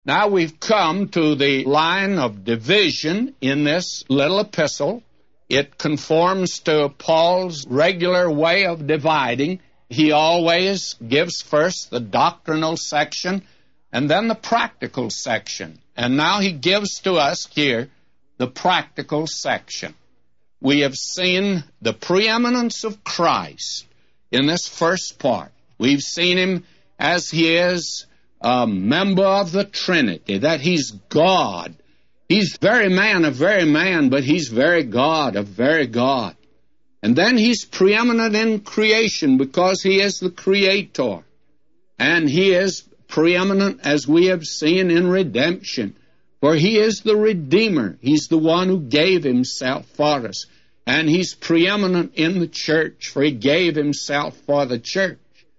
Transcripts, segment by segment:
Now we've come to the line of division in this little epistle. It conforms to Paul's regular way of dividing. He always gives first the doctrinal section and then the practical section. And now he gives to us here the practical section. We have seen the preeminence of Christ in this first part. We've seen him as he is a member of the Trinity, that he's God. He's very man of very man, but he's very God of very God. And then he's preeminent in creation because he is the Creator. And he is preeminent, as we have seen, in redemption, for he is the Redeemer. He's the one who gave himself for us. And he's preeminent in the church, for he gave himself for the church.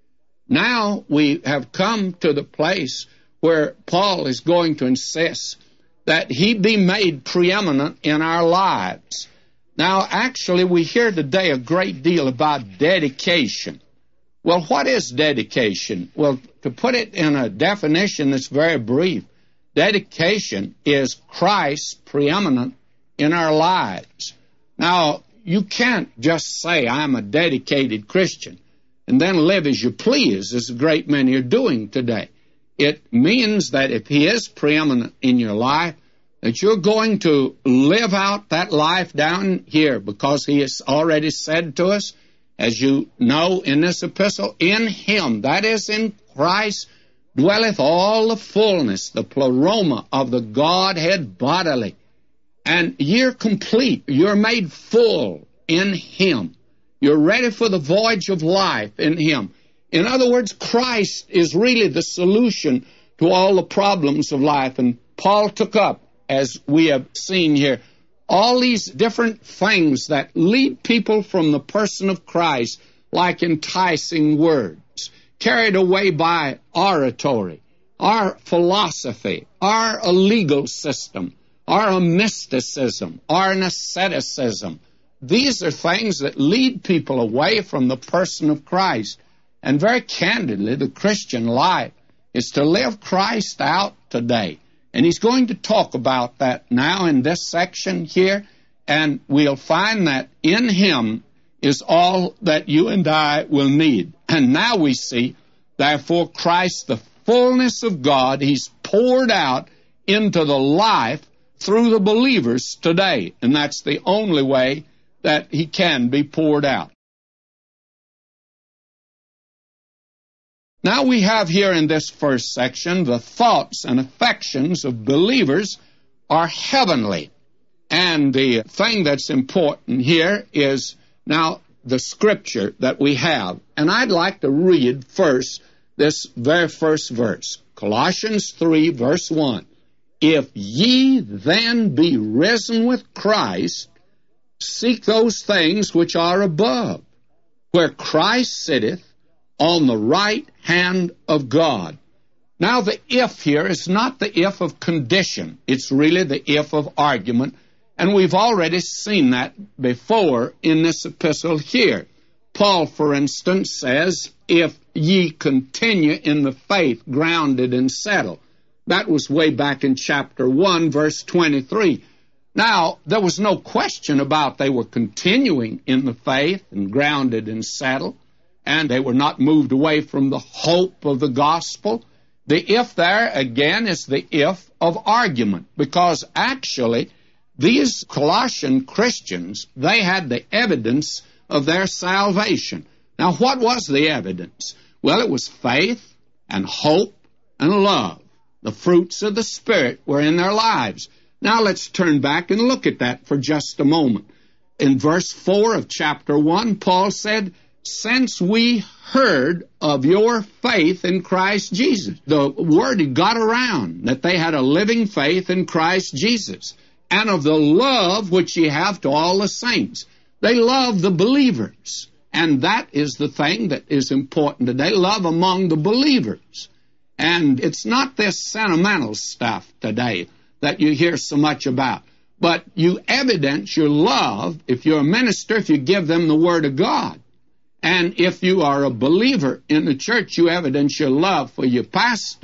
Now we have come to the place where Paul is going to insist that he be made preeminent in our lives. Now, actually, we hear today a great deal about dedication. Well, what is dedication? Well, to put it in a definition that's very brief, dedication is Christ preeminent in our lives. Now, you can't just say, I'm a dedicated Christian, and then live as you please, as a great many are doing today. It means that if he is preeminent in your life, that you're going to live out that life down here, because he has already said to us, as you know in this epistle, in him, that is in Christ, dwelleth all the fullness, the pleroma of the Godhead bodily. And you're complete. You're made full in him. You're ready for the voyage of life in him. In other words, Christ is really the solution to all the problems of life. And Paul took up, as we have seen here, all these different things that lead people from the person of Christ, like enticing words, carried away by oratory, our philosophy, our legal system, our mysticism, our asceticism. These are things that lead people away from the person of Christ. And very candidly, the Christian life is to live Christ out today. And he's going to talk about that now in this section here, and we'll find that in him is all that you and I will need. And now we see, therefore, Christ, the fullness of God, he's poured out into the life through the believers today. And that's the only way that he can be poured out. Now we have here in this first section, the thoughts and affections of believers are heavenly. And the thing that's important here is now the scripture that we have. And I'd like to read first this very first verse, Colossians 3, verse 1. If ye then be risen with Christ, seek those things which are above, where Christ sitteth on the right hand of God. Now the if here is not the if of condition. It's really the if of argument. And we've already seen that before in this epistle here. Paul, for instance, says, if ye continue in the faith, grounded and settled. That was way back in chapter 1, verse 23. Now, there was no question about they were continuing in the faith and grounded and settled, and they were not moved away from the hope of the gospel. The if there, again, is the if of argument, because actually these Colossian Christians, they had the evidence of their salvation. Now, what was the evidence? Well, it was faith and hope and love. The fruits of the Spirit were in their lives. Now let's turn back and look at that for just a moment. In verse 4 of chapter 1, Paul said, since we heard of your faith in Christ Jesus. The word had got around that they had a living faith in Christ Jesus, and of the love which ye have to all the saints. They love the believers, and that is the thing that is important today, love among the believers. And it's not this sentimental stuff today that you hear so much about, but you evidence your love, if you're a minister, if you give them the Word of God. And if you are a believer in the church, you evidence your love for your pastor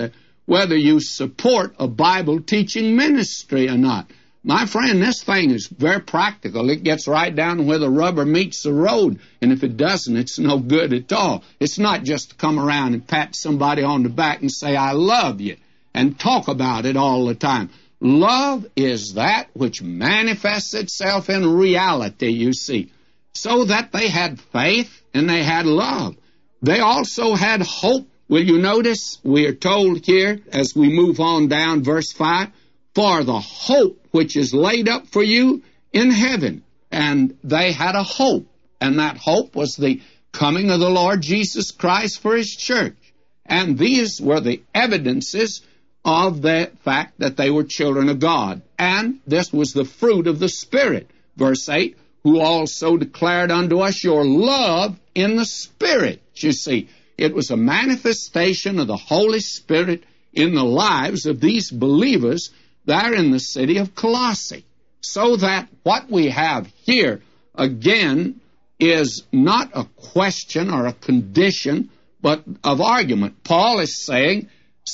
whether you support a Bible teaching ministry or not. My friend, this thing is very practical. It gets right down where the rubber meets the road, and if it doesn't, it's no good at all. It's not just to come around and pat somebody on the back and say, I love you, and talk about it all the time. Love is that which manifests itself in reality, you see. So that they had faith and they had love. They also had hope. Will you notice, we are told here, as we move on down, verse 5, for the hope which is laid up for you in heaven. And they had a hope, and that hope was the coming of the Lord Jesus Christ for His church. And these were the evidences of the fact that they were children of God. And this was the fruit of the Spirit. Verse 8, who also declared unto us your love in the Spirit. You see, it was a manifestation of the Holy Spirit in the lives of these believers there in the city of Colossae. So that what we have here, again, is not a question or a condition, but of argument. Paul is saying,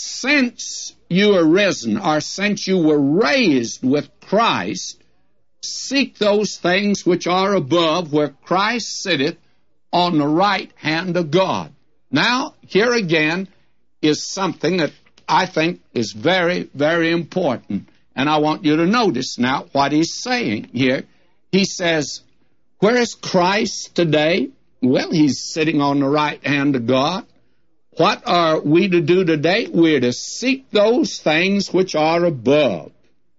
since you are risen, or since you were raised with Christ, seek those things which are above, where Christ sitteth on the right hand of God. Now, here again is something that I think is very, very important. And I want you to notice now what he's saying here. He says, where is Christ today? Well, He's sitting on the right hand of God. What are we to do today? We're to seek those things which are above.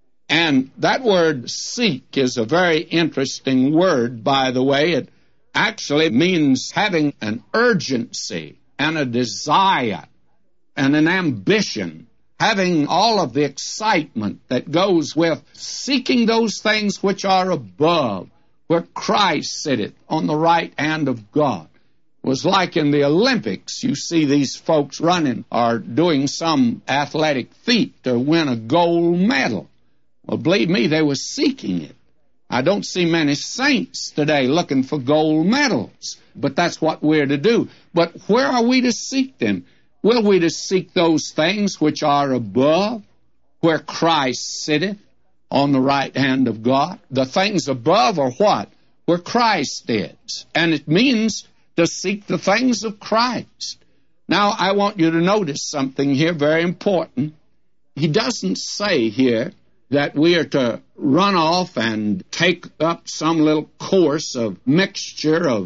And that word seek is a very interesting word, by the way. It actually means having an urgency and a desire and an ambition, having all of the excitement that goes with seeking those things which are above, where Christ sitteth on the right hand of God. It was like in the Olympics. You see these folks running or doing some athletic feat to win a gold medal. Well, believe me, they were seeking it. I don't see many saints today looking for gold medals, but that's what we're to do. But where are we to seek them? Well, we're to seek those things which are above, where Christ sitteth on the right hand of God. The things above are what? Where Christ is. And it means to seek the things of Christ. Now, I want you to notice something here very important. He doesn't say here that we are to run off and take up some little course of mixture of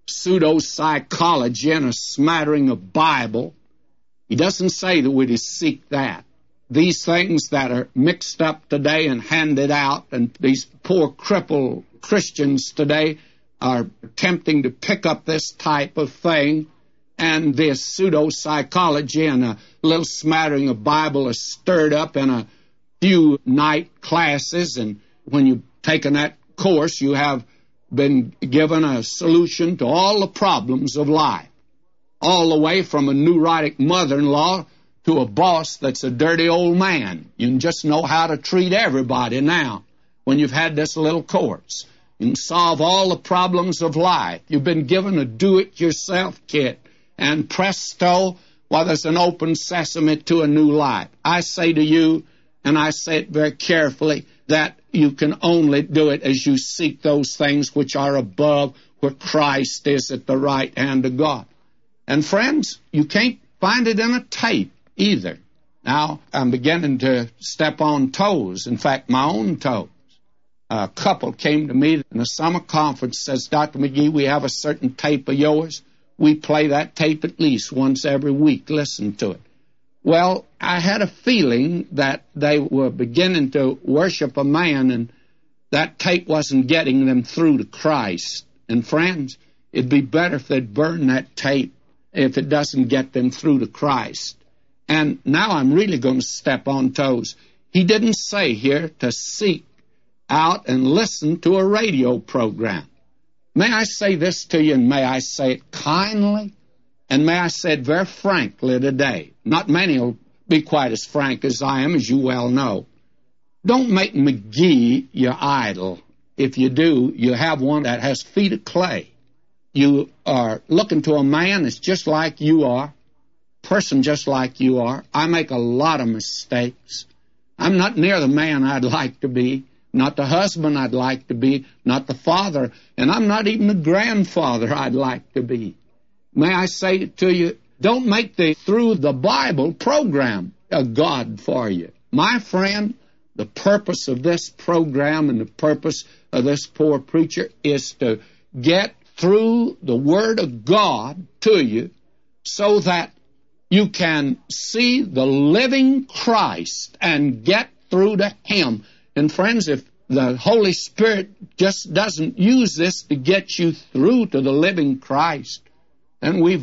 pseudo-psychology and a smattering of Bible. He doesn't say that we're to seek that. These things that are mixed up today and handed out, and these poor crippled Christians today are attempting to pick up this type of thing, and this pseudo-psychology and a little smattering of Bible is stirred up in a few night classes, and when you've taken that course, you have been given a solution to all the problems of life, all the way from a neurotic mother-in-law to a boss that's a dirty old man. You can just know how to treat everybody now when you've had this little course. You can solve all the problems of life. You've been given a do-it-yourself kit, and presto, well, there's an open sesame to a new life. I say to you, and I say it very carefully, that you can only do it as you seek those things which are above, where Christ is at the right hand of God. And friends, you can't find it in a tape either. Now, I'm beginning to step on toes, in fact, my own toes. A couple came to me in a summer conference, says, Dr. McGee, we have a certain tape of yours. We play that tape at least once every week. Listen to it. Well, I had a feeling that they were beginning to worship a man, and that tape wasn't getting them through to Christ. And friends, it'd be better if they'd burn that tape if it doesn't get them through to Christ. And now I'm really going to step on toes. He didn't say here to seek out and listen to a radio program. May I say this to you, and may I say it kindly, and may I say it very frankly today. Not many will be quite as frank as I am, as you well know. Don't make McGee your idol. If you do, you have one that has feet of clay. You are looking to a man that's just like you are, person just like you are. I make a lot of mistakes. I'm not near the man I'd like to be, not the husband I'd like to be, not the father, and I'm not even the grandfather I'd like to be. May I say to you, don't make the Through the Bible program a God for you. My friend, the purpose of this program and the purpose of this poor preacher is to get through the Word of God to you so that you can see the living Christ and get through to Him. And friends, if the Holy Spirit just doesn't use this to get you through to the living Christ, then we've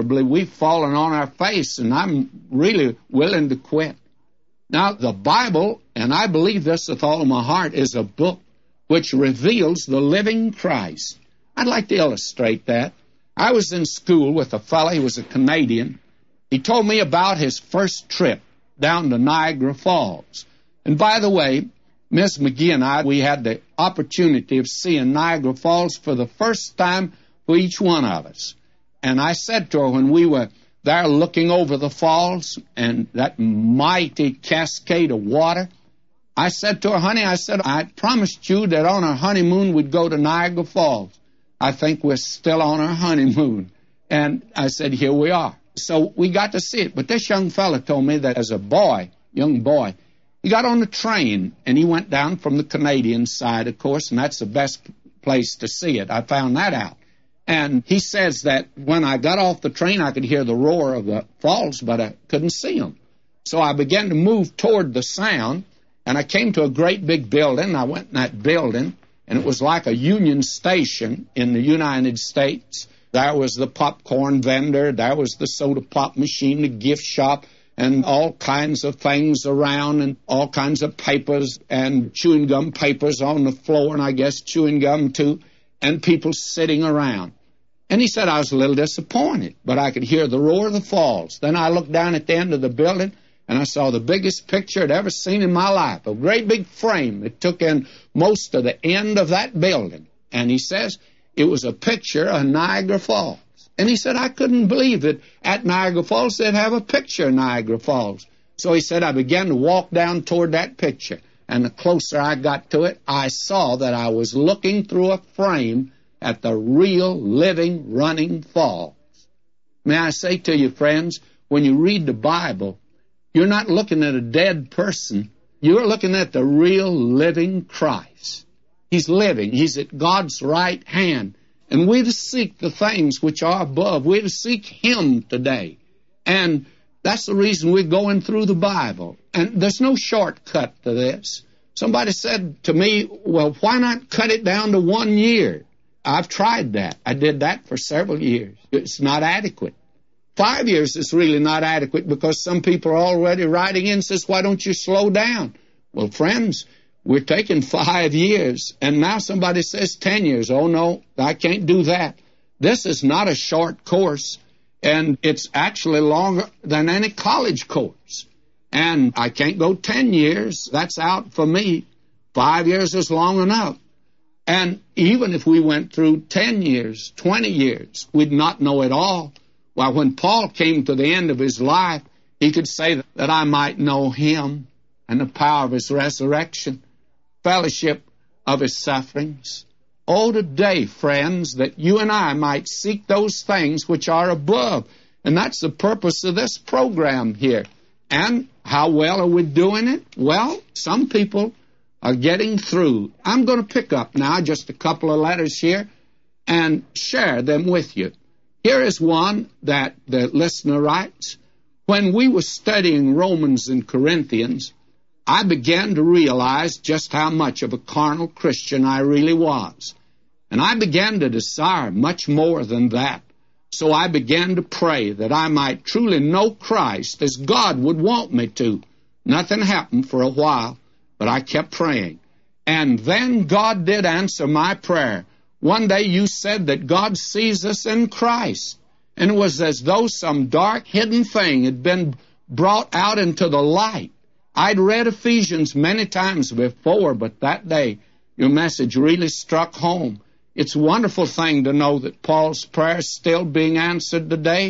fallen on our face, and I'm really willing to quit. Now, the Bible, and I believe this with all of my heart, is a book which reveals the living Christ. I'd like to illustrate that. I was in school with a fellow, he was a Canadian. He told me about his first trip down to Niagara Falls. And by the way, Miss McGee and I, we had the opportunity of seeing Niagara Falls for the first time for each one of us. And I said to her when we were there looking over the falls and that mighty cascade of water, I said to her, honey, I promised you that on our honeymoon we'd go to Niagara Falls. I think we're still on our honeymoon. And I said, here we are. So we got to see it. But this young fella told me that as a young boy, he got on the train and he went down from the Canadian side, of course, and that's the best place to see it. I found that out. And he says that when I got off the train, I could hear the roar of the falls, but I couldn't see them. So I began to move toward the sound, and I came to a great big building. I went in that building, and it was like a Union Station in the United States. There was the popcorn vendor, there was the soda pop machine, the gift shop, and all kinds of things around, and all kinds of papers and chewing gum papers on the floor, and I guess chewing gum too, and people sitting around. And he said I was a little disappointed, but I could hear the roar of the falls. Then I looked down at the end of the building, and I saw the biggest picture I'd ever seen in my life, a great big frame that took in most of the end of that building. And he says it was a picture of Niagara Falls. And he said I couldn't believe that at Niagara Falls they'd have a picture of Niagara Falls. So he said I began to walk down toward that picture. And the closer I got to it, I saw that I was looking through a frame at the real, living, running falls. May I say to you, friends, when you read the Bible, you're not looking at a dead person. You're looking at the real, living Christ. He's living. He's at God's right hand. And we're to seek the things which are above. We're to seek Him today. And that's the reason we're going through the Bible. And there's no shortcut to this. Somebody said to me, well, why not cut it down to 1 year? I've tried that. I did that for several years. It's not adequate. 5 years is really not adequate because some people are already writing in and says, why don't you slow down? Well, friends, we're taking 5 years, and now somebody says 10 years. Oh, no, I can't do that. This is not a short course, and it's actually longer than any college course. And I can't go 10 years. That's out for me. 5 years is long enough. And even if we went through 10 years, 20 years, we'd not know it all. Well, when Paul came to the end of his life, he could say that I might know Him and the power of His resurrection, fellowship of His sufferings. Oh, today, friends, that you and I might seek those things which are above. And that's the purpose of this program here. And how well are we doing it? Well, some people are getting through. I'm going to pick up now just a couple of letters here and share them with you. Here is one that the listener writes. When we were studying Romans and Corinthians, I began to realize just how much of a carnal Christian I really was. And I began to desire much more than that. So I began to pray that I might truly know Christ as God would want me to. Nothing happened for a while, but I kept praying. And then God did answer my prayer. One day you said that God sees us in Christ. And it was as though some dark hidden thing had been brought out into the light. I'd read Ephesians many times before, but that day your message really struck home. It's a wonderful thing to know that Paul's prayer is still being answered today.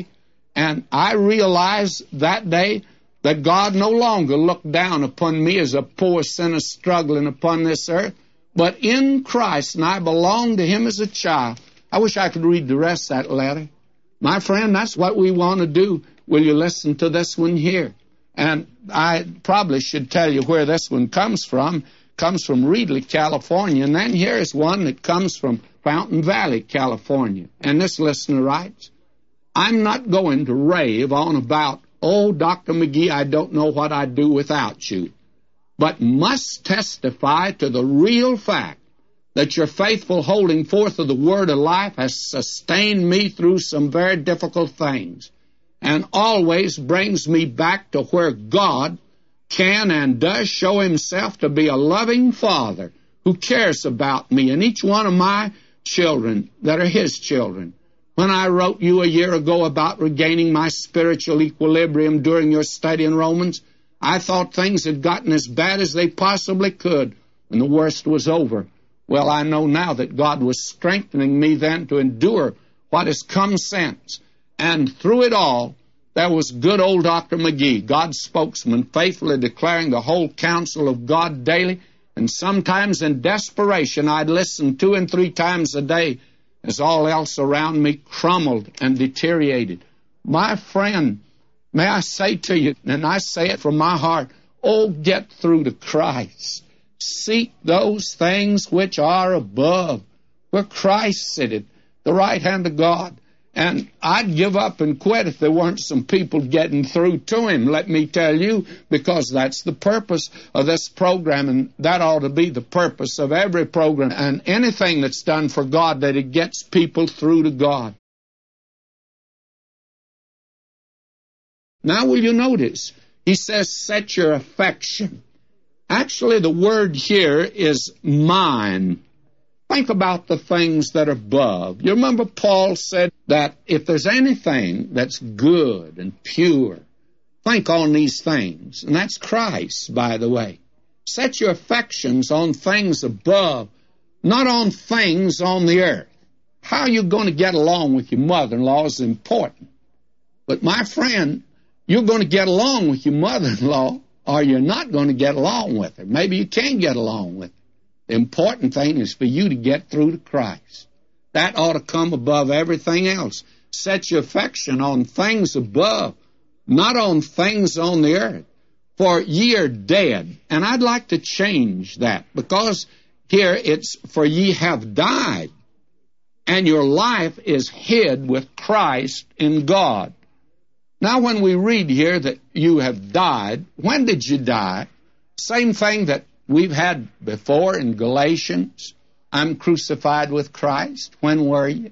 And I realized that day that God no longer looked down upon me as a poor sinner struggling upon this earth, but in Christ, and I belong to Him as a child. I wish I could read the rest of that letter. My friend, that's what we want to do. Will you listen to this one here? And I probably should tell you where this one comes from. It comes from Reedley, California. And then here's one that comes from Fountain Valley, California. And this listener writes, I'm not going to rave on about, oh, Dr. McGee, I don't know what I'd do without you, but must testify to the real fact that your faithful holding forth of the word of life has sustained me through some very difficult things and always brings me back to where God can and does show Himself to be a loving Father who cares about me and each one of my children that are His children. When I wrote you a year ago about regaining my spiritual equilibrium during your study in Romans, I thought things had gotten as bad as they possibly could, and the worst was over. Well, I know now that God was strengthening me then to endure what has come since. And through it all, there was good old Dr. McGee, God's spokesman, faithfully declaring the whole counsel of God daily, and sometimes in desperation I'd listen 2 and 3 times a day as all else around me crumbled and deteriorated. My friend, may I say to you, and I say it from my heart, oh, get through to Christ. Seek those things which are above, where Christ sitteth, the right hand of God. And I'd give up and quit if there weren't some people getting through to Him, let me tell you, because that's the purpose of this program, and that ought to be the purpose of every program and anything that's done for God, that it gets people through to God. Now will you notice, he says, set your affection. Actually, the word here is mind. Think about the things that are above. You remember Paul said that if there's anything that's good and pure, think on these things. And that's Christ, by the way. Set your affections on things above, not on things on the earth. How are you going to get along with your mother-in-law is important. But my friend, you're going to get along with your mother-in-law, or you're not going to get along with her. Maybe you can't get along with her. The important thing is for you to get through to Christ. That ought to come above everything else. Set your affection on things above, not on things on the earth. For ye are dead. And I'd like to change that, because here it's for ye have died, and your life is hid with Christ in God. Now when we read here that you have died, when did you die? Same thing that we've had before in Galatians. I'm crucified with Christ. When were you?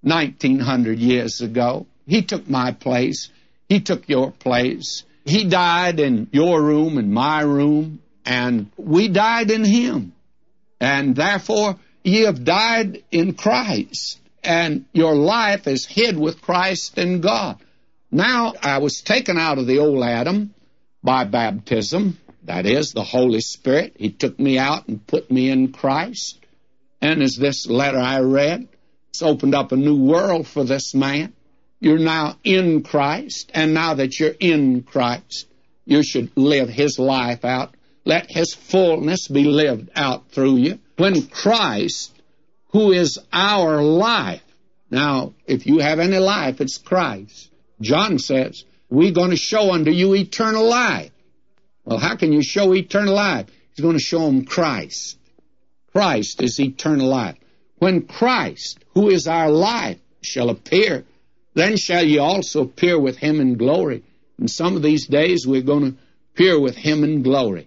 1900 years ago. He took my place. He took your place. He died in your room and my room, and we died in Him. And therefore, ye have died in Christ, and your life is hid with Christ in God. Now, I was taken out of the old Adam by baptism. That is, the Holy Spirit. He took me out and put me in Christ. And as this letter I read, it's opened up a new world for this man. You're now in Christ, and now that you're in Christ, you should live His life out. Let His fullness be lived out through you. When Christ, who is our life, now, if you have any life, it's Christ. John says, we're going to show unto you eternal life. Well, how can you show eternal life? He's going to show them Christ. Christ is eternal life. When Christ, who is our life, shall appear, then shall ye also appear with Him in glory. And some of these days we're going to appear with Him in glory.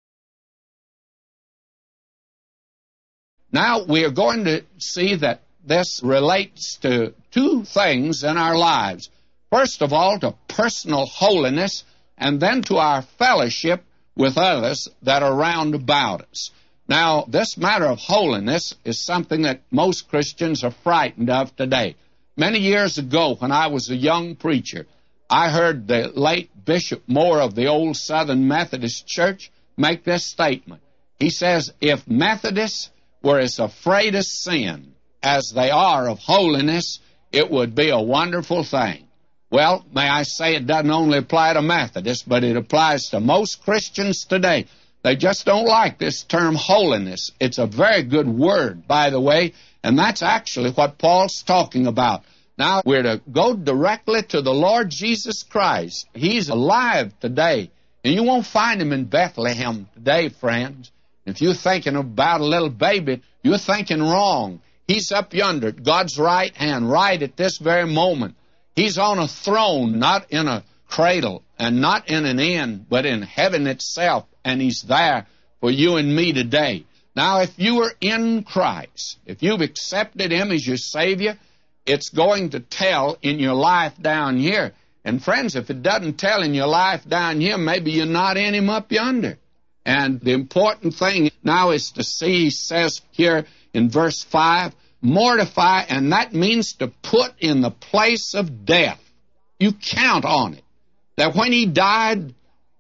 Now we are going to see that this relates to 2 things in our lives. First of all, to personal holiness, and then to our fellowship with others that are round about us. Now, this matter of holiness is something that most Christians are frightened of today. Many years ago, when I was a young preacher, I heard the late Bishop Moore of the Old Southern Methodist Church make this statement. He says, if Methodists were as afraid of sin as they are of holiness, it would be a wonderful thing. Well, may I say it doesn't only apply to Methodists, but it applies to most Christians today. They just don't like this term holiness. It's a very good word, by the way, and that's actually what Paul's talking about. Now, we're to go directly to the Lord Jesus Christ. He's alive today, and you won't find him in Bethlehem today, friends. If you're thinking about a little baby, you're thinking wrong. He's up yonder at God's right hand, right at this very moment. He's on a throne, not in a cradle, and not in an inn, but in heaven itself, and he's there for you and me today. Now, if you are in Christ, if you've accepted him as your Savior, it's going to tell in your life down here. And friends, if it doesn't tell in your life down here, maybe you're not in him up yonder. And the important thing now is to see, he says here in verse 5, mortify, and that means to put in the place of death. You count on it. That when he died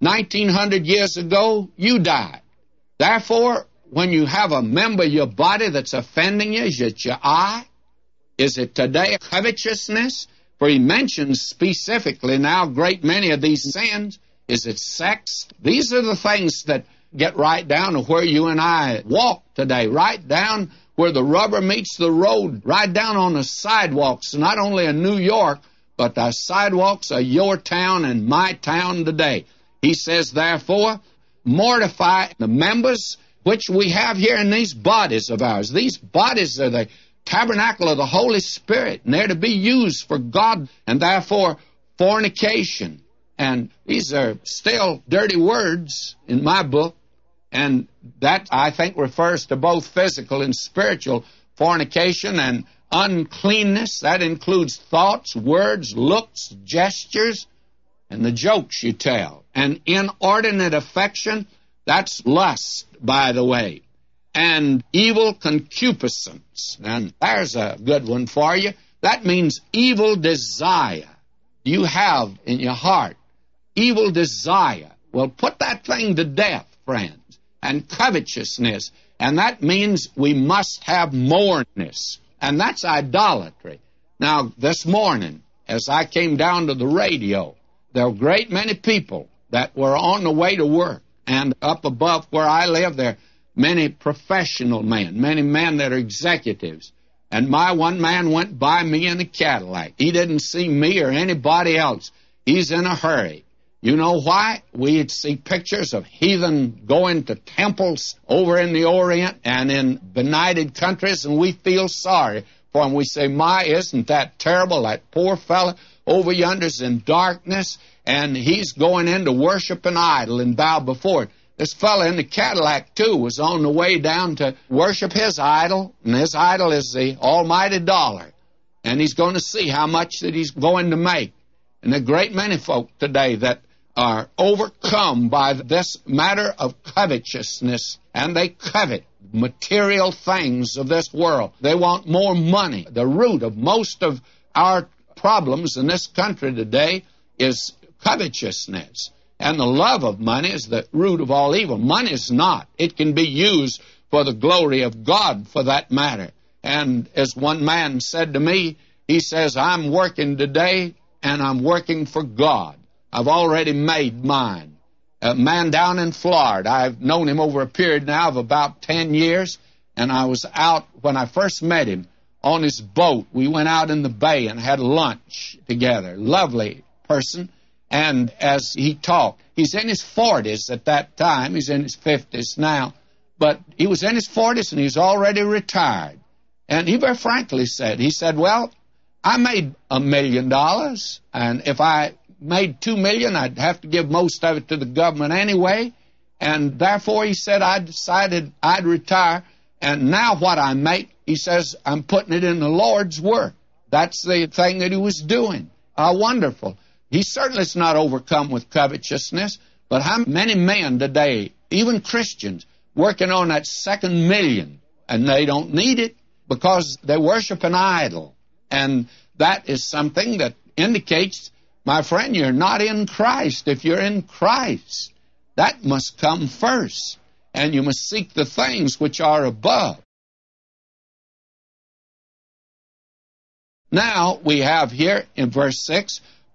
1900 years ago, you died. Therefore, when you have a member of your body that's offending you, is it your eye? Is it today covetousness? For he mentions specifically now a great many of these sins. Is it sex? These are the things that get right down to where you and I walk today, right down where the rubber meets the road, right down on the sidewalks, not only in New York, but the sidewalks of your town and my town today. He says, therefore, mortify the members which we have here in these bodies of ours. These bodies are the tabernacle of the Holy Spirit, and they're to be used for God, and therefore fornication. And these are still dirty words in my book, and that, I think, refers to both physical and spiritual fornication and uncleanness. That includes thoughts, words, looks, gestures, and the jokes you tell. And inordinate affection, that's lust, by the way. And evil concupiscence. And there's a good one for you. That means evil desire. You have in your heart evil desire. Well, put that thing to death, friends. And covetousness. And that means we must have moreness. And that's idolatry. Now, this morning, as I came down to the radio, there were a great many people that were on the way to work. And up above where I live, there are many professional men, many men that are executives. And my one man went by me in a Cadillac. He didn't see me or anybody else. He's in a hurry. You know why? We'd see pictures of heathen going to temples over in the Orient and in benighted countries, and we feel sorry for him. We say, my, isn't that terrible? That poor fella over yonder's in darkness, and he's going in to worship an idol and bow before it. This fella in the Cadillac, too, was on the way down to worship his idol, and his idol is the almighty dollar. And he's going to see how much that he's going to make. And a great many folk today that are overcome by this matter of covetousness, and they covet material things of this world. They want more money. The root of most of our problems in this country today is covetousness. And the love of money is the root of all evil. Money is not. It can be used for the glory of God, for that matter. And as one man said to me, he says, I'm working today, and I'm working for God. I've already made mine. A man down in Florida, I've known him over a period now of about 10 years, and I was out when I first met him on his boat. We went out in the bay and had lunch together. Lovely person. And as he talked, he's in his 40s at that time. He's in his 50s now. But he was in his 40s, and he's already retired. And he very frankly said, well, I made $1 million, and if I made $2 million, I'd have to give most of it to the government anyway. And therefore, he said, I decided I'd retire. And now what I make, he says, I'm putting it in the Lord's work. That's the thing that he was doing. How wonderful. He certainly is not overcome with covetousness, but how many men today, even Christians, working on that second million, and they don't need it because they worship an idol. And that is something that indicates, my friend, you're not in Christ. If you're in Christ, that must come first, and you must seek the things which are above. Now we have here in verse 6,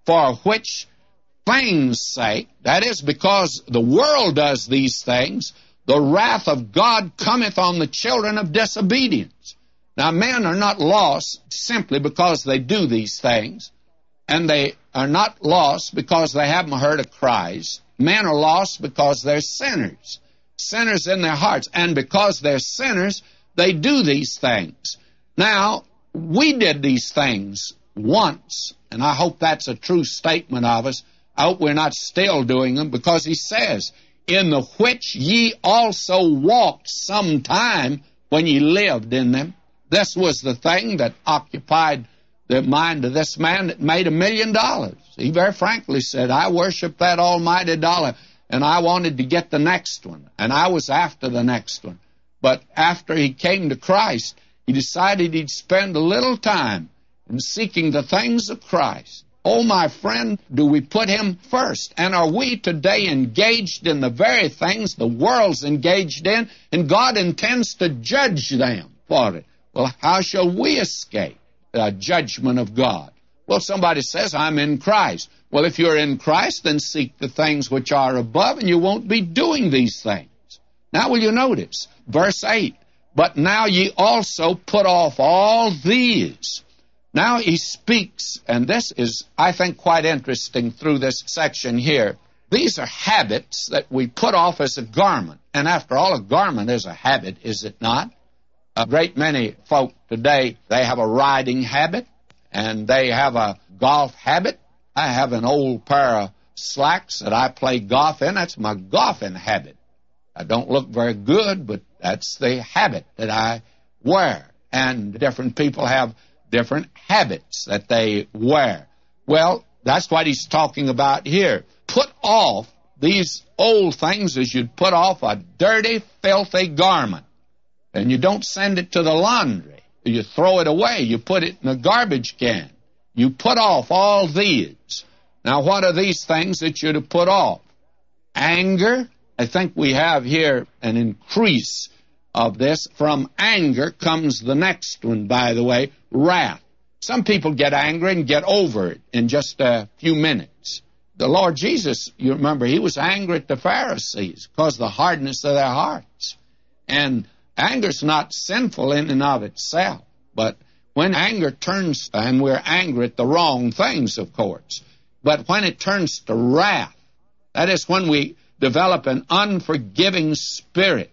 for which things' sake, that is, because the world does these things, the wrath of God cometh on the children of disobedience. Now, men are not lost simply because they do these things, and they are not lost because they haven't heard of Christ. Men are lost because they're sinners, sinners in their hearts, and because they're sinners, they do these things. Now, we did these things once, and I hope that's a true statement of us. I hope we're not still doing them, because he says, in the which ye also walked sometime when ye lived in them. This was the thing that occupied the mind of this man that made $1 million. He very frankly said, I worship that almighty dollar, and I wanted to get the next one, and I was after the next one. But after he came to Christ, he decided he'd spend a little time in seeking the things of Christ. Oh, my friend, do we put him first? And are we today engaged in the very things the world's engaged in, and God intends to judge them for it? Well, how shall we escape the judgment of God? Well, somebody says, I'm in Christ. Well, if you're in Christ, then seek the things which are above, and you won't be doing these things. Now, will you notice? Verse 8, but now ye also put off all these. Now he speaks, and this is, I think, quite interesting through this section here. These are habits that we put off as a garment. And after all, a garment is a habit, is it not? A great many folk today, they have a riding habit, and they have a golf habit. I have an old pair of slacks that I play golf in. That's my golfing habit. I don't look very good, but that's the habit that I wear. And different people have different habits that they wear. Well, that's what he's talking about here. Put off these old things as you'd put off a dirty, filthy garment. And you don't send it to the laundry. You throw it away. You put it in a garbage can. You put off all these. Now, what are these things that you're to put off? Anger. I think we have here an increase of this. From anger comes the next one, by the way, wrath. Some people get angry and get over it in just a few minutes. The Lord Jesus, you remember, he was angry at the Pharisees because of the hardness of their hearts. And anger's not sinful in and of itself, but when anger turns, and we're angry at the wrong things, of course, but when it turns to wrath, that is when we develop an unforgiving spirit.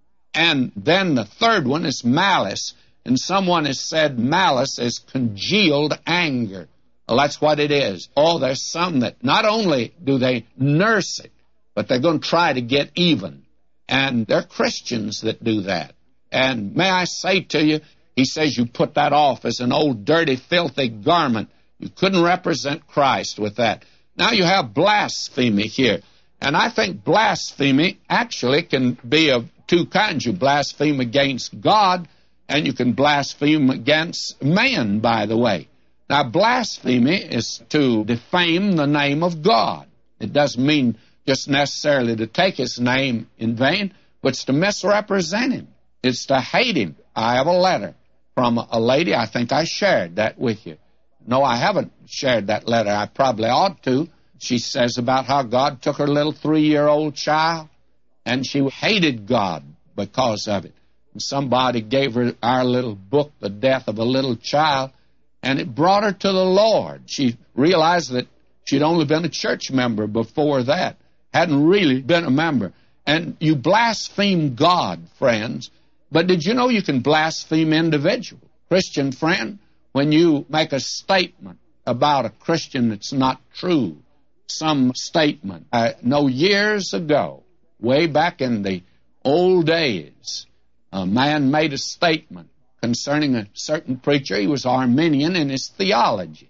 And then the third one is malice. And someone has said malice is congealed anger. Well, that's what it is. Oh, there's some that not only do they nurse it, but they're going to try to get even. And there are Christians that do that. And may I say to you, he says you put that off as an old, dirty, filthy garment. You couldn't represent Christ with that. Now you have blasphemy here. And I think blasphemy actually can be of two kinds. You blaspheme against God, and you can blaspheme against man, by the way. Now, blasphemy is to defame the name of God. It doesn't mean just necessarily to take his name in vain, but it's to misrepresent him. It's to hate him. I have a letter from a lady. I think I shared that with you. No, I haven't shared that letter. I probably ought to. She says about how God took her little 3-year-old child, and she hated God because of it. And somebody gave her our little book, The Death of a Little Child, and it brought her to the Lord. She realized that she'd only been a church member before that, hadn't really been a member. And you blaspheme God, friends, but did you know you can blaspheme individuals? Christian friend, when you make a statement about a Christian that's not true, some statement. I know years ago, way back in the old days, a man made a statement concerning a certain preacher. He was Arminian in his theology.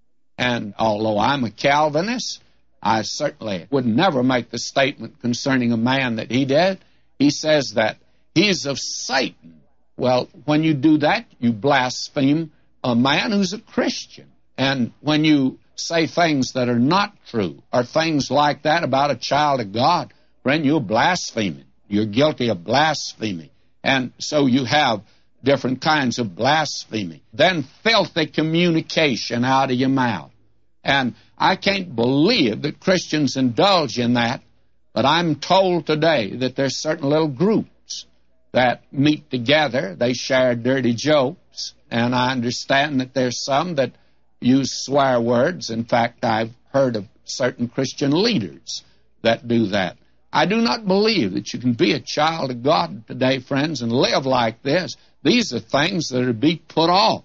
And although I'm a Calvinist, I certainly would never make the statement concerning a man that he did. He says that he's of Satan. Well, when you do that, you blaspheme a man who's a Christian. And when you say things that are not true, or things like that about a child of God, friend, you're blaspheming. You're guilty of blasphemy. And so you have different kinds of blasphemy. Then filthy communication out of your mouth. And I can't believe that Christians indulge in that, but I'm told today that there's certain little groups that meet together. They share dirty jokes, and I understand that there's some that use swear words. In fact, I've heard of certain Christian leaders that do that. I do not believe that you can be a child of God today, friends, and live like this. These are things that are to be put off.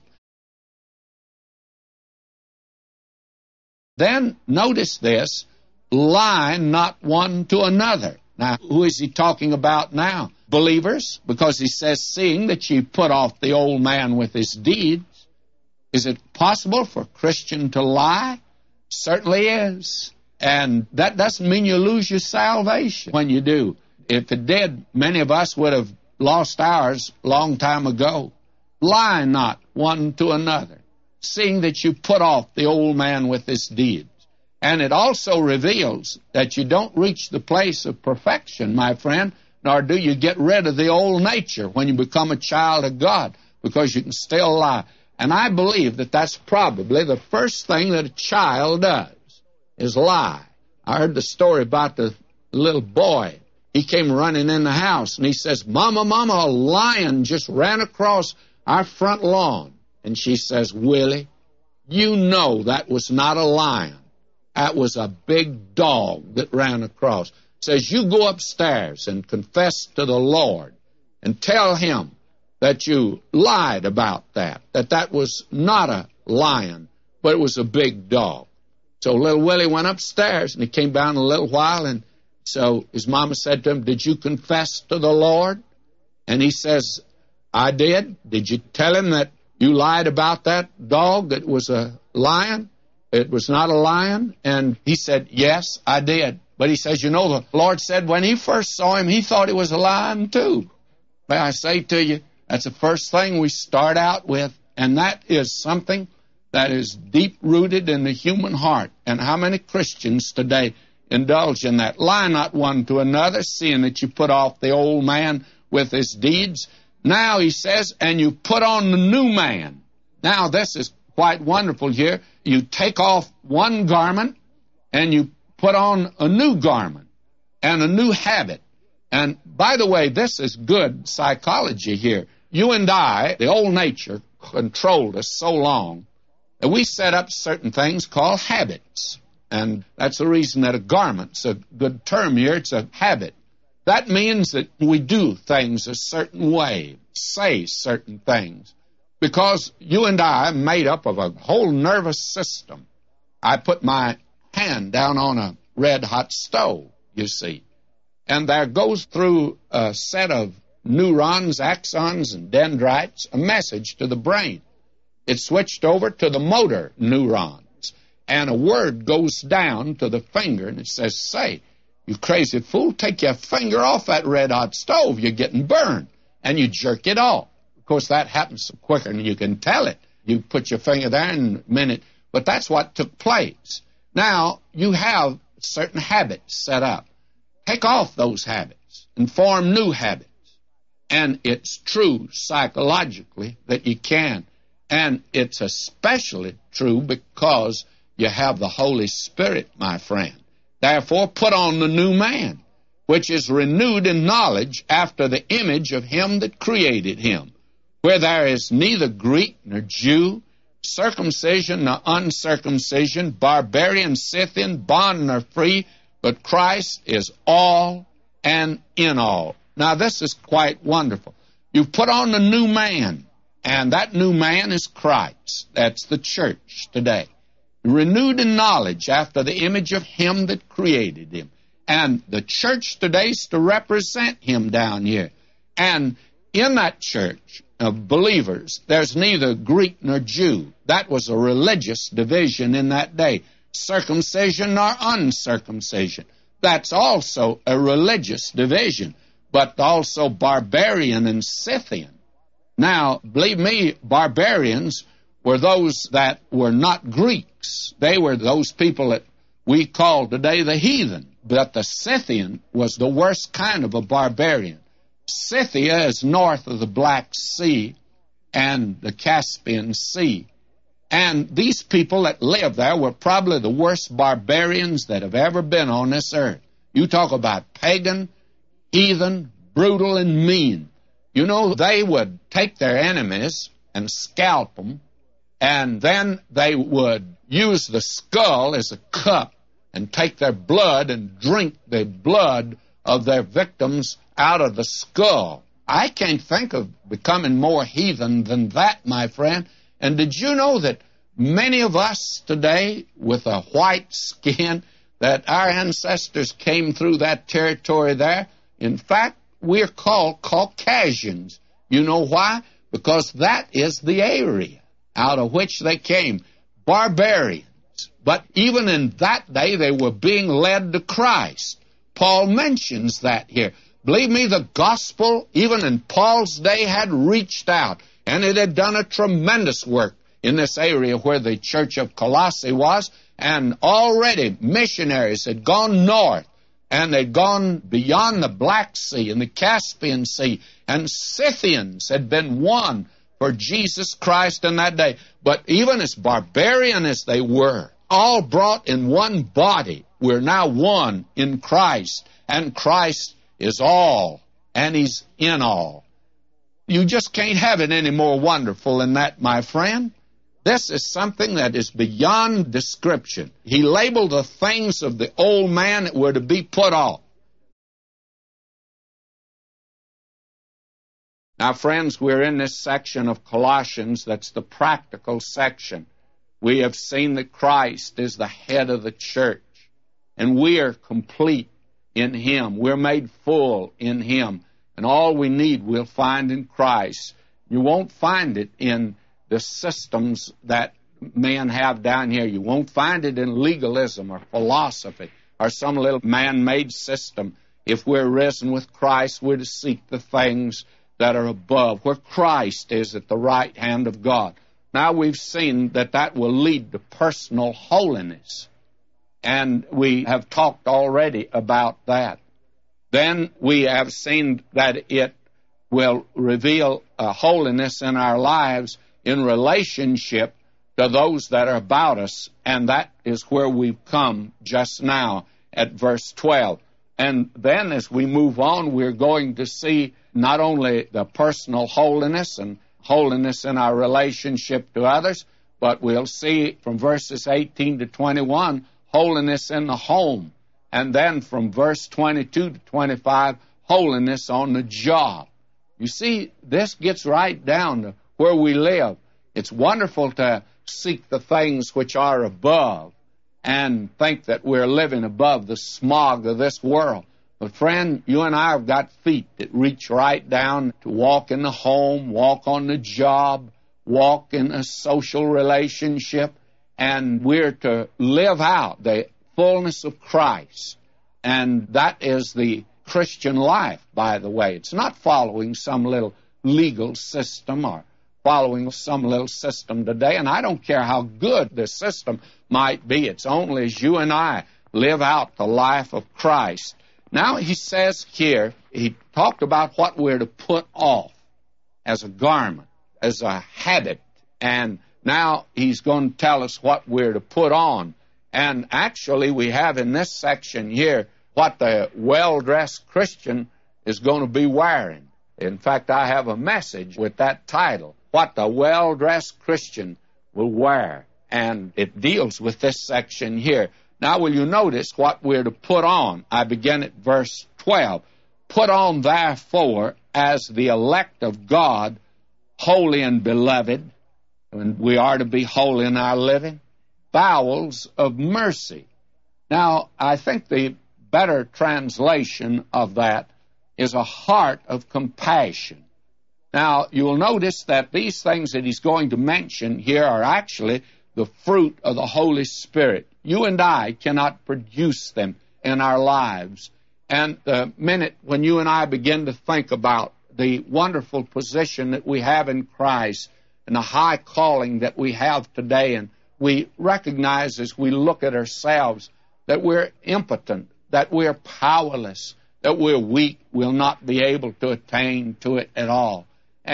Then notice this, lie not one to another. Now, who is he talking about now? Believers, because he says, seeing that ye put off the old man with his deeds. Is it possible for a Christian to lie? Certainly is. And that doesn't mean you lose your salvation when you do. If it did, many of us would have lost ours a long time ago. Lie not one to another, seeing that you put off the old man with his deeds. And it also reveals that you don't reach the place of perfection, my friend, nor do you get rid of the old nature when you become a child of God, because you can still lie. And I believe that that's probably the first thing that a child does, is lie. I heard the story about the little boy. He came running in the house, and he says, Mama, Mama, a lion just ran across our front lawn. And she says, Willie, you know that was not a lion. That was a big dog that ran across. Says, you go upstairs and confess to the Lord and tell him that you lied about that was not a lion, but it was a big dog. So little Willie went upstairs, and he came down a little while, and so his mama said to him, did you confess to the Lord? And he says, I did. Did you tell him that you lied about that dog, that was a lion? It was not a lion? And he said, yes, I did. But he says, you know, the Lord said when he first saw him, he thought it was a lion too. May I say to you, that's the first thing we start out with, and that is something that is deep-rooted in the human heart. And how many Christians today indulge in that? Lie not one to another, seeing that you put off the old man with his deeds. Now, he says, and you put on the new man. Now, this is quite wonderful here. You take off one garment, and you put on a new garment and a new habit. And, by the way, this is good psychology here. You and I, the old nature, controlled us so long that we set up certain things called habits. And that's the reason that a garment's a good term here. It's a habit. That means that we do things a certain way, say certain things, because you and I are made up of a whole nervous system. I put my hand down on a red-hot stove, you see, and there goes through a set of neurons, axons, and dendrites a message to the brain. It's switched over to the motor neurons, and a word goes down to the finger, and it says, say, you crazy fool, take your finger off that red-hot stove. You're getting burned. And you jerk it off. Of course, that happens quicker than you can tell it. You put your finger there in a minute, but that's what took place. Now, you have certain habits set up. Take off those habits and form new habits. And it's true psychologically that you can. And it's especially true because you have the Holy Spirit, my friend. Therefore, put on the new man, which is renewed in knowledge after the image of him that created him, where there is neither Greek nor Jew, circumcision nor uncircumcision, barbarian, Scythian, bond nor free, but Christ is all and in all. Now, this is quite wonderful. You put on the new man, and that new man is Christ. That's the church today. Renewed in knowledge after the image of him that created him. And the church today is to represent him down here. And in that church of believers, there's neither Greek nor Jew. That was a religious division in that day. Circumcision nor uncircumcision. That's also a religious division, but also barbarian and Scythian. Now, believe me, barbarians were those that were not Greeks. They were those people that we call today the heathen. But the Scythian was the worst kind of a barbarian. Scythia is north of the Black Sea and the Caspian Sea. And these people that lived there were probably the worst barbarians that have ever been on this earth. You talk about pagan, heathen, brutal, and mean. You know, they would take their enemies and scalp them, and then they would use the skull as a cup and take their blood and drink the blood of their victims out of the skull. I can't think of becoming more heathen than that, my friend. And did you know that many of us today with a white skin, that our ancestors came through that territory there? In fact, we're called Caucasians. You know why? Because that is the area out of which they came. Barbarians. But even in that day, they were being led to Christ. Paul mentions that here. Believe me, the gospel, even in Paul's day, had reached out, and it had done a tremendous work in this area where the church of Colossae was, and already missionaries had gone north, and they'd gone beyond the Black Sea and the Caspian Sea, and Scythians had been won for Jesus Christ in that day. But even as barbarian as they were, all brought in one body, we're now one in Christ, and Christ is all, and He's in all. You just can't have it any more wonderful than that, my friend. This is something that is beyond description. He labeled the things of the old man that were to be put off. Now, friends, we're in this section of Colossians that's the practical section. We have seen that Christ is the head of the church, and we are complete in Him. We're made full in Him, and all we need we'll find in Christ. You won't find it in the systems that men have down here. You won't find it in legalism or philosophy or some little man-made system. If we're risen with Christ, we're to seek the things that are above, where Christ is at the right hand of God. Now we've seen that that will lead to personal holiness, and we have talked already about that. Then we have seen that it will reveal holiness in our lives in relationship to those that are about us, and that is where we've come just now at verse 12. And then as we move on, we're going to see not only the personal holiness and holiness in our relationship to others, but we'll see from verses 18 to 21, holiness in the home. And then from verse 22 to 25, holiness on the job. You see, this gets right down to where we live. It's wonderful to seek the things which are above and think that we're living above the smog of this world. But friend, you and I have got feet that reach right down to walk in the home, walk on the job, walk in a social relationship, and we're to live out the fullness of Christ. And that is the Christian life, by the way. It's not following some little legal system or following some little system today, and I don't care how good the system might be. It's only as you and I live out the life of Christ. Now he says here, he talked about what we're to put off as a garment, as a habit, and now he's going to tell us what we're to put on. And actually we have in this section here what the well-dressed Christian is going to be wearing. In fact, I have a message with that title, What the Well-Dressed Christian Will Wear. And it deals with this section here. Now, will you notice what we're to put on? I begin at verse 12. Put on, therefore, as the elect of God, holy and beloved, and we are to be holy in our living, bowels of mercy. Now, I think the better translation of that is a heart of compassion. Now, you'll notice that these things that he's going to mention here are actually the fruit of the Holy Spirit. You and I cannot produce them in our lives. And the minute when you and I begin to think about the wonderful position that we have in Christ and the high calling that we have today, and we recognize as we look at ourselves that we're impotent, that we're powerless, that we're weak, we'll not be able to attain to it at all. And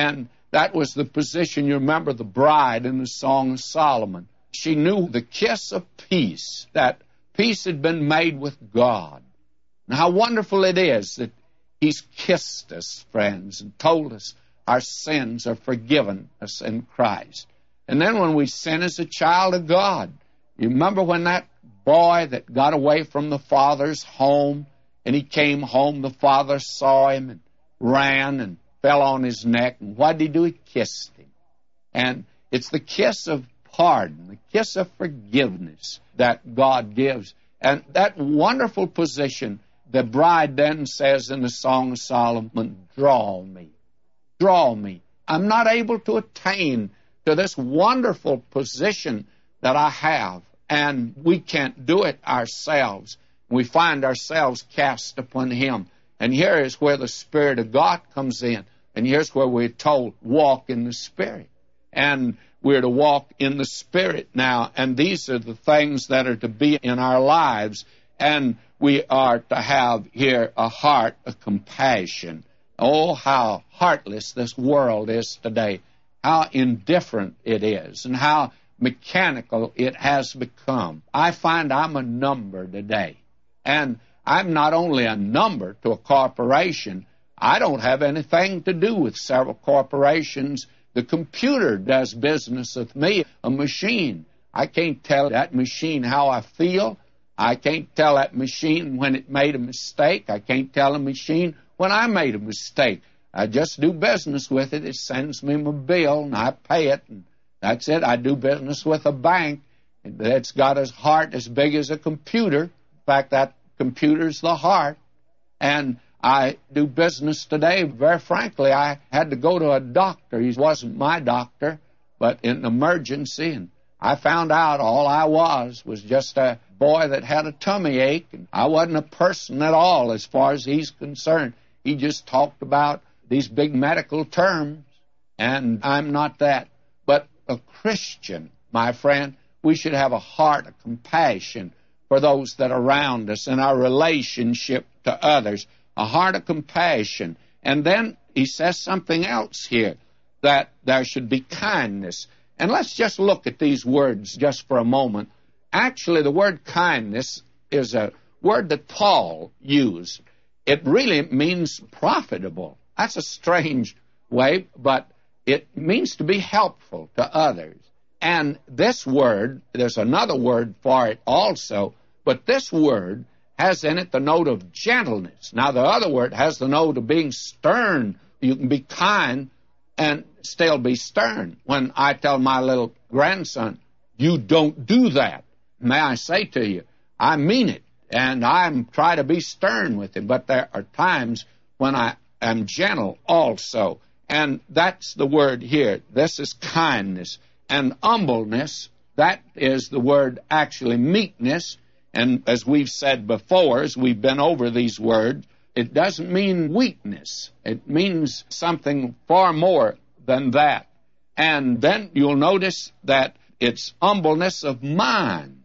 That was the position, you remember, the bride in the Song of Solomon. She knew the kiss of peace, that peace had been made with God. And how wonderful it is that He's kissed us, friends, and told us our sins are forgiven us in Christ. And then when we sin as a child of God, you remember when that boy that got away from the father's home, and he came home, the father saw him and ran and fell on his neck. And what did he do? He kissed him. And it's the kiss of pardon, the kiss of forgiveness that God gives. And that wonderful position, the bride then says in the Song of Solomon, draw me, draw me. I'm not able to attain to this wonderful position that I have, and we can't do it ourselves. We find ourselves cast upon Him. And here is where the Spirit of God comes in. And here's where we're told, walk in the Spirit. And we're to walk in the Spirit now. And these are the things that are to be in our lives. And we are to have here a heart of compassion. Oh, how heartless this world is today. How indifferent it is. And how mechanical it has become. I find I'm a number today. And I'm not only a number to a corporation, I don't have anything to do with several corporations. The computer does business with me, a machine. I can't tell that machine how I feel. I can't tell that machine when it made a mistake. I can't tell a machine when I made a mistake. I just do business with it. It sends me my bill, and I pay it, and that's it. I do business with a bank that's got a heart as big as a computer. In fact, that computer's the heart. And I do business today. Very frankly, I had to go to a doctor. He wasn't my doctor, but in an emergency. And I found out all I was just a boy that had a tummy ache. And I wasn't a person at all as far as he's concerned. He just talked about these big medical terms, and I'm not that. But a Christian, my friend, we should have a heart of compassion for those that are around us in our relationship to others, a heart of compassion. And then he says something else here, that there should be kindness. And let's just look at these words just for a moment. Actually, the word kindness is a word that Paul used. It really means profitable. That's a strange way, but it means to be helpful to others. And this word, there's another word for it also, but this word has in it the note of gentleness. Now, the other word has the note of being stern. You can be kind and still be stern. When I tell my little grandson, you don't do that, may I say to you, I mean it, and I'm trying to be stern with him, but there are times when I am gentle also. And that's the word here. This is kindness. And humbleness, that is the word actually meekness. And as we've said before, as we've been over these words, it doesn't mean weakness. It means something far more than that. And then you'll notice that it's humbleness of mind.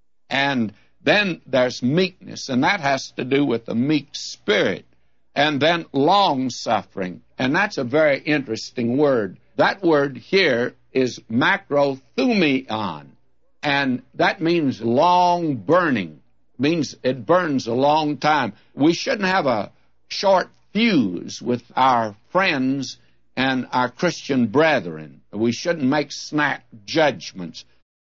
And then there's meekness, and that has to do with the meek spirit. And then long-suffering, and that's a very interesting word. That word here is macrothumion, and that means long burning. It means it burns a long time. We shouldn't have a short fuse with our friends and our Christian brethren. We shouldn't make snap judgments.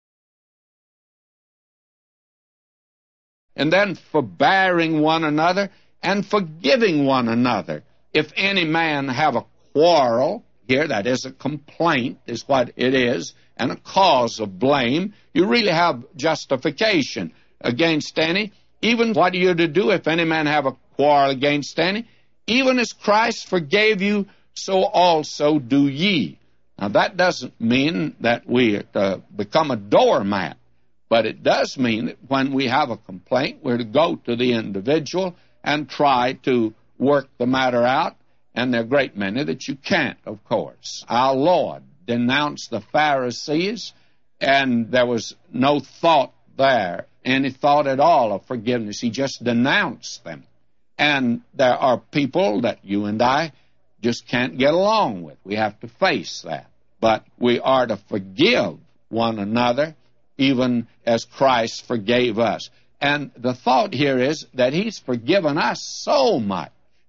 And then forbearing one another and forgiving one another. If any man have a quarrel, here that is a complaint, is what it is, and a cause of blame, you really have justification against any. Even what are you to do if any man have a quarrel against any? Even as Christ forgave you, so also do ye. Now that doesn't mean that we are to become a doormat, but it does mean that when we have a complaint, we're to go to the individual and try to work the matter out. And there are a great many that you can't, of course. Our Lord denounced the Pharisees, and there was no thought there, any thought at all of forgiveness. He just denounced them. And there are people that you and I just can't get along with. We have to face that. But we are to forgive one another, even as Christ forgave us. And the thought here is that He's forgiven us so much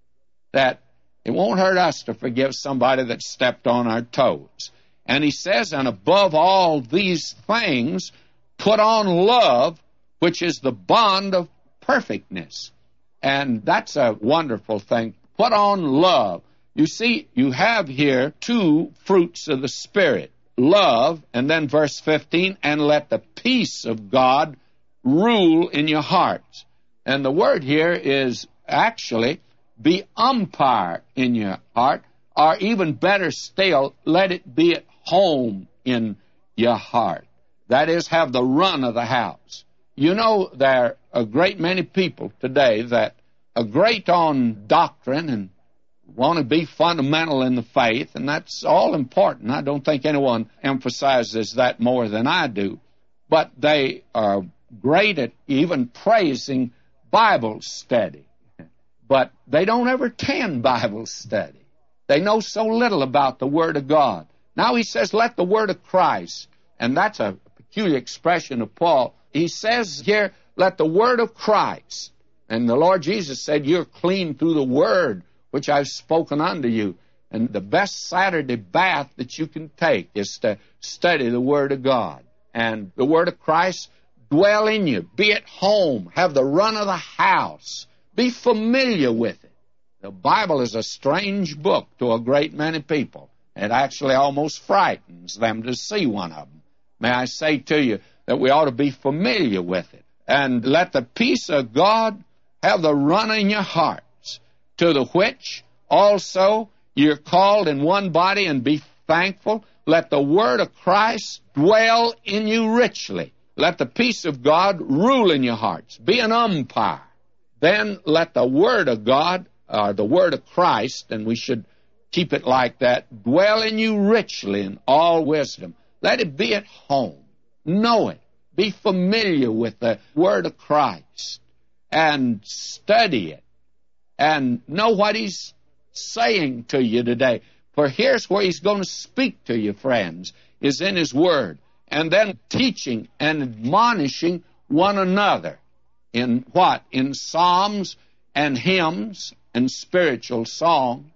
that it won't hurt us to forgive somebody that stepped on our toes. And He says, and above all these things, put on love, which is the bond of perfectness. And that's a wonderful thing. Put on love. You see, you have here two fruits of the Spirit. Love, and then verse 15, and let the peace of God rule in your hearts. And the word here is actually be umpire in your heart, or even better still, let it be at home in your heart. That is, have the run of the house. You know, there are a great many people today that are great on doctrine and want to be fundamental in the faith, and that's all important. I don't think anyone emphasizes that more than I do. But they are great at even praising Bible study. But they don't ever attend Bible study. They know so little about the Word of God. Now he says, let the Word of Christ, and that's a peculiar expression of Paul. He says here, let the Word of Christ. And the Lord Jesus said, you're clean through the Word which I've spoken unto you. And the best Saturday bath that you can take is to study the Word of God. And the Word of Christ dwell in you. Be at home. Have the run of the house. Be familiar with it. The Bible is a strange book to a great many people. It actually almost frightens them to see one of them. May I say to you that we ought to be familiar with it. And let the peace of God have the run in your hearts, to the which also you're called in one body, and be thankful. Let the word of Christ dwell in you richly. Let the peace of God rule in your hearts. Be an umpire. Then let the word of God, or the word of Christ, and we should keep it like that, dwell in you richly in all wisdom. Let it be at home. Know it. Be familiar with the word of Christ and study it and know what He's saying to you today. For here's where He's going to speak to you, friends, is in His Word. And then teaching and admonishing one another in what? In psalms and hymns and spiritual songs,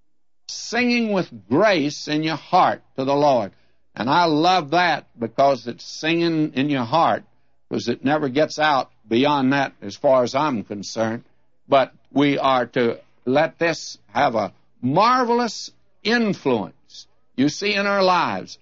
singing with grace in your heart to the Lord. And I love that, because it's singing in your heart, because it never gets out beyond that as far as I'm concerned. But we are to let this have a marvelous influence, you see, in our lives.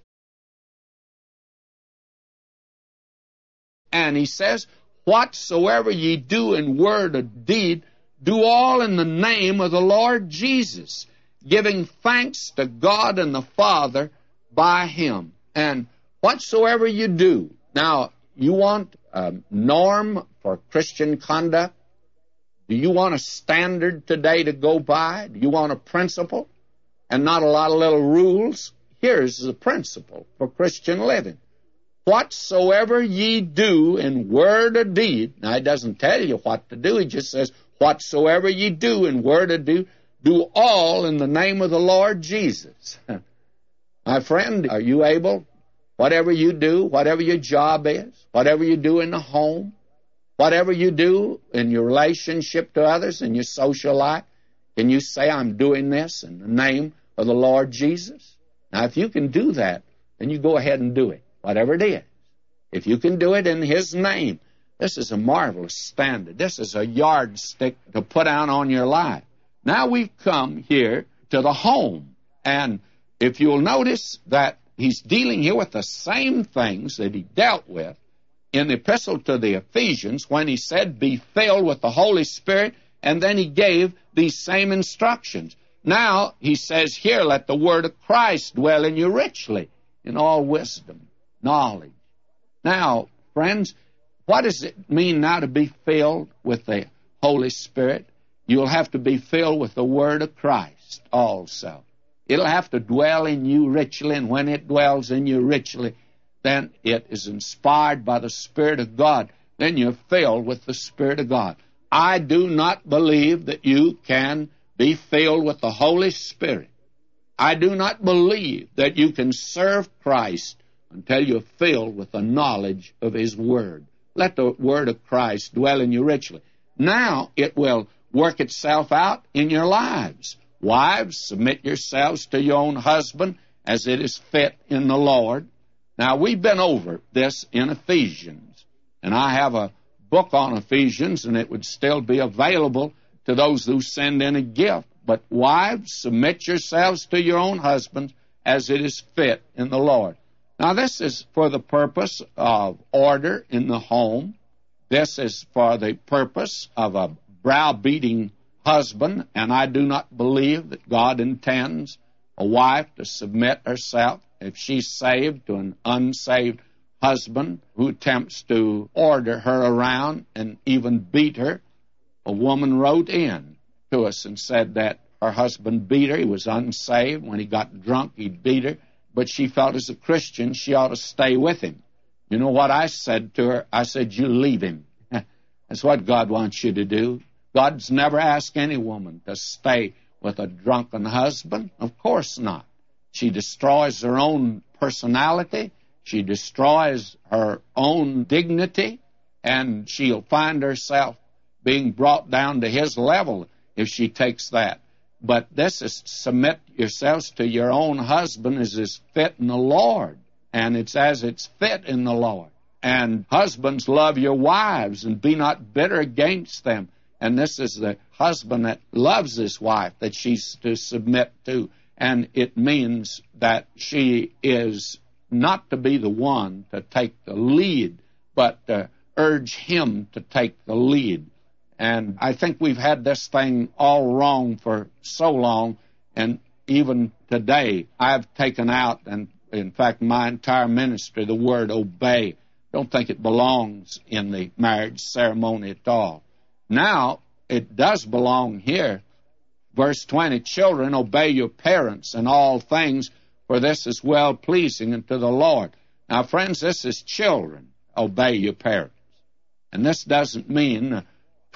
And he says, whatsoever ye do in word or deed, do all in the name of the Lord Jesus, giving thanks to God and the Father by Him. And whatsoever you do. Now, you want a norm for Christian conduct? Do you want a standard today to go by? Do you want a principle and not a lot of little rules? Here's the principle for Christian living. Whatsoever ye do in word or deed. Now, He doesn't tell you what to do. He just says, whatsoever ye do in word or deed, do all in the name of the Lord Jesus. My friend, are you able, whatever you do, whatever your job is, whatever you do in the home, whatever you do in your relationship to others, in your social life, can you say, I'm doing this in the name of the Lord Jesus? Now, if you can do that, then you go ahead and do it, whatever it is. If you can do it in His name, this is a marvelous standard. This is a yardstick to put out on your life. Now we've come here to the home, and if you'll notice that he's dealing here with the same things that he dealt with in the epistle to the Ephesians when he said, be filled with the Holy Spirit, and then he gave these same instructions. Now he says here, let the word of Christ dwell in you richly, in all wisdom, knowledge. Now, friends, what does it mean now to be filled with the Holy Spirit? You'll have to be filled with the word of Christ also. It'll have to dwell in you richly, and when it dwells in you richly, then it is inspired by the Spirit of God. Then you're filled with the Spirit of God. I do not believe that you can Be filled with the Holy Spirit. I do not believe that you can serve Christ until you're filled with the knowledge of His Word. Let the Word of Christ dwell in you richly. Now it will work itself out in your lives. Wives, submit yourselves to your own husband as it is fit in the Lord. Now, we've been over this in Ephesians, and I have a book on Ephesians, and it would still be available to those who send in a gift. But wives, submit yourselves to your own husbands as it is fit in the Lord. Now, this is for the purpose of order in the home. This is for the purpose of a browbeating husband, and I do not believe that God intends a wife to submit herself, if she's saved, to an unsaved husband who attempts to order her around and even beat her. A woman wrote in to us and said that her husband beat her. He was unsaved. When he got drunk, he'd beat her. But she felt as a Christian she ought to stay with him. You know what I said to her? I said, you leave him. That's what God wants you to do. God's never asked any woman to stay with a drunken husband. Of course not. She destroys her own personality. She destroys her own dignity. And she'll find herself being brought down to his level if she takes that. But this is submit yourselves to your own husband as is fit in the Lord. And it's as it's fit in the Lord. And husbands, love your wives and be not bitter against them. And this is the husband that loves his wife that she's to submit to. And it means that she is not to be the one to take the lead, but to urge him to take the lead. And I think we've had this thing all wrong for so long, and even today I've taken out, and in fact my entire ministry, the word obey. Don't think it belongs in the marriage ceremony at all. Now, it does belong here. Verse 20, children, obey your parents in all things, for this is well-pleasing unto the Lord. Now, friends, this is children. Obey your parents. And this doesn't mean a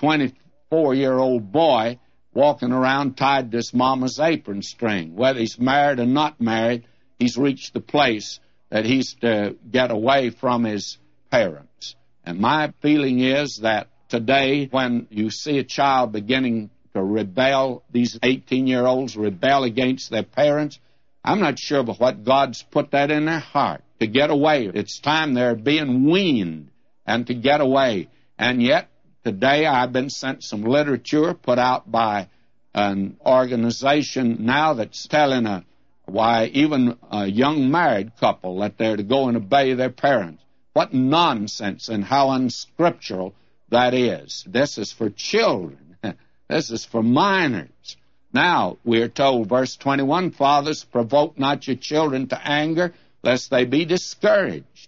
24-year-old boy walking around tied to his mama's apron string. Whether he's married or not married, he's reached the place that he's to get away from his parents. And my feeling is that today, when you see a child beginning to rebel, these 18-year-olds rebel against their parents, I'm not sure of what God's put that in their heart, to get away. It's time they're being weaned and to get away. And yet, today I've been sent some literature put out by an organization now that's telling why even a young married couple that they're to go and obey their parents. What nonsense and how unscriptural that is. This is for children. This is for minors. Now, we're told, verse 21, fathers, provoke not your children to anger, lest they be discouraged.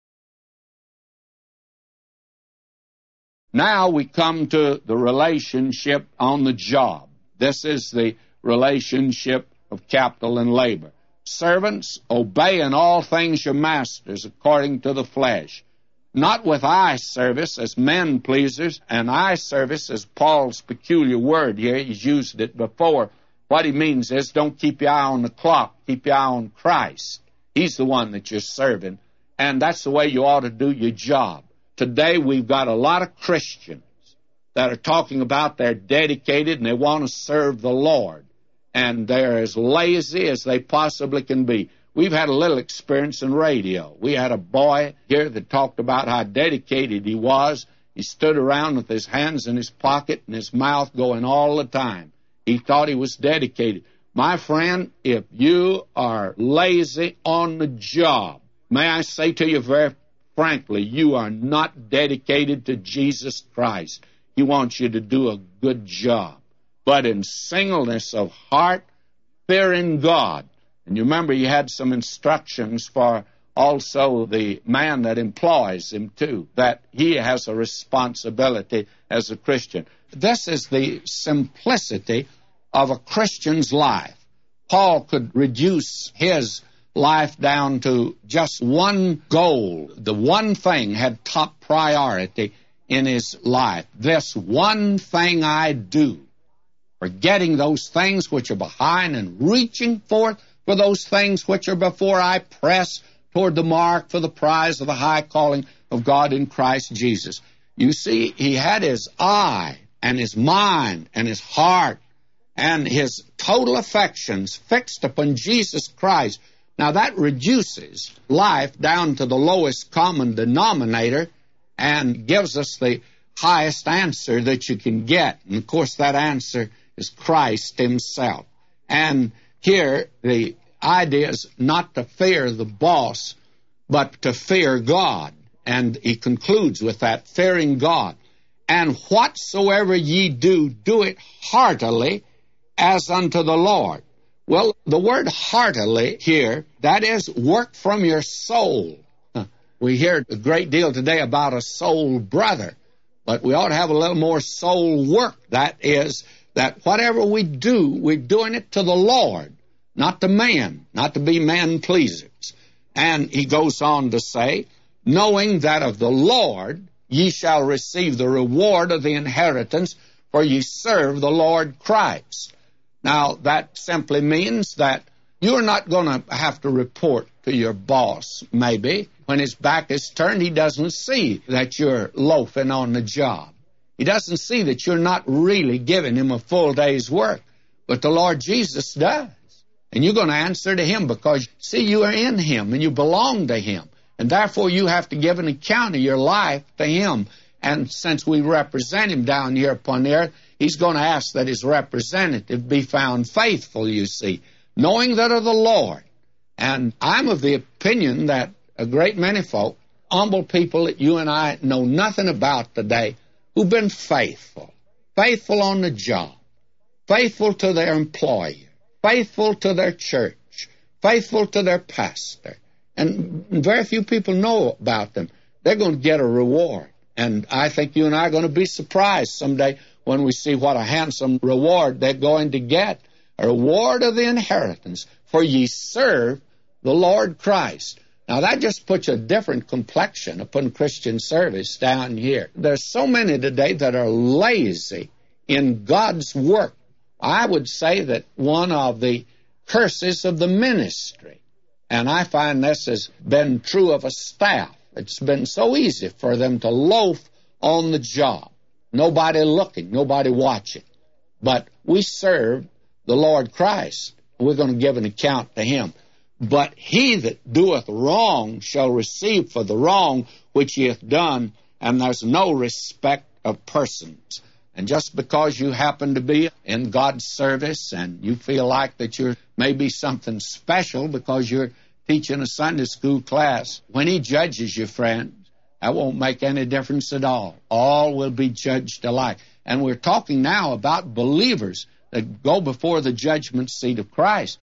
Now we come to the relationship on the job. This is the relationship of capital and labor. Servants, obey in all things your masters according to the flesh, not with eye service as men pleasers. And eye service is Paul's peculiar word here. He's used it before. What he means is don't keep your eye on the clock, keep your eye on Christ. He's the one that you're serving, and that's the way you ought to do your job. Today we've got a lot of Christians that are talking about they're dedicated and they want to serve the Lord, and they're as lazy as they possibly can be. We've had a little experience in radio. We had a boy here that talked about how dedicated he was. He stood around with his hands in his pocket and his mouth going all the time. He thought he was dedicated. My friend, if you are lazy on the job, may I say to you very frankly, you are not dedicated to Jesus Christ. He wants you to do a good job. But in singleness of heart, fearing God. And you remember you had some instructions for also the man that employs him too, that he has a responsibility as a Christian. This is the simplicity of a Christian's life. Paul could reduce his life down to just one goal. The one thing had top priority in his life. This one thing I do, forgetting those things which are behind and reaching forth for those things which are before. I press toward the mark for the prize of the high calling of God in Christ Jesus. You see, he had his eye and his mind and his heart and his total affections fixed upon Jesus Christ. Now that reduces life down to the lowest common denominator and gives us the highest answer that you can get. And of course that answer is Christ himself. And here the idea is not to fear the boss, but to fear God. And he concludes with that, fearing God. And whatsoever ye do, do it heartily as unto the Lord. Well, the word heartily here, that is work from your soul. We hear a great deal today about a soul brother, but we ought to have a little more soul work. That is, that whatever we do, we're doing it to the Lord, not to man, not to be man pleasers. And he goes on to say, knowing that of the Lord ye shall receive the reward of the inheritance, for ye serve the Lord Christ. Now, that simply means that you're not going to have to report to your boss, maybe. When his back is turned, he doesn't see that you're loafing on the job. He doesn't see that you're not really giving him a full day's work. But the Lord Jesus does. And you're going to answer to him because, see, you are in him and you belong to him. And therefore you have to give an account of your life to him. And since we represent him down here upon the earth, he's going to ask that his representative be found faithful, you see, knowing that of the Lord. And I'm of the opinion that a great many folk, humble people that you and I know nothing about today, who've been faithful, faithful on the job, faithful to their employer, faithful to their church, faithful to their pastor. And very few people know about them. They're going to get a reward. And I think you and I are going to be surprised someday when we see what a handsome reward they're going to get. A reward of the inheritance, for ye serve the Lord Christ. Now that just puts a different complexion upon Christian service down here. There's so many today that are lazy in God's work. I would say that one of the curses of the ministry, and I find this has been true of a staff, it's been so easy for them to loaf on the job. Nobody looking, nobody watching. But we serve the Lord Christ. We're going to give an account to him. But he that doeth wrong shall receive for the wrong which he hath done, and there's no respect of persons. And just because you happen to be in God's service and you feel like that you're maybe something special because you're teaching a Sunday school class, when he judges you, friends, that won't make any difference at all. All will be judged alike. And we're talking now about believers that go before the judgment seat of Christ.